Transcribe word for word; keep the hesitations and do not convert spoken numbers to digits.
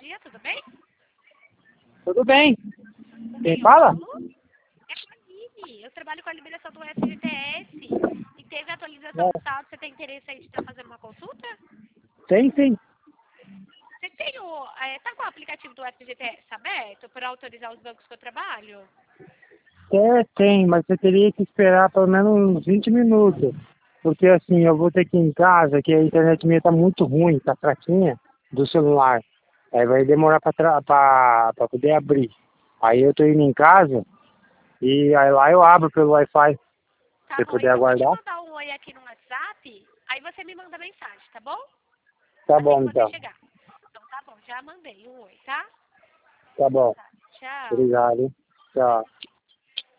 dia, tudo bem? Tudo bem. Quem Eu fala? falo? É a Aline. Eu trabalho com a liberação do F G T S. E teve atualização É, do saldo. Você tem interesse aí de estar fazendo uma consulta? tem sim. Você tem o... É, tá com o aplicativo do F G T S aberto para autorizar os bancos que eu trabalho? É, tem, mas você teria que esperar pelo menos uns vinte minutos. Porque assim, eu vou ter que ir em casa, que a internet minha tá muito ruim, tá fraquinha, do celular. Aí vai demorar pra, tra- pra, pra poder abrir. Aí eu tô indo em casa e aí lá eu abro pelo Wi-Fi. Se Tá você bom, puder então eu vou te aguardar. mandar um oi aqui no WhatsApp. Aí você me manda mensagem, tá bom? Tá Assim bom que você então. chegar. Então tá bom, já mandei um oi, tá? Tá bom. Tchau. Obrigado. Tchau.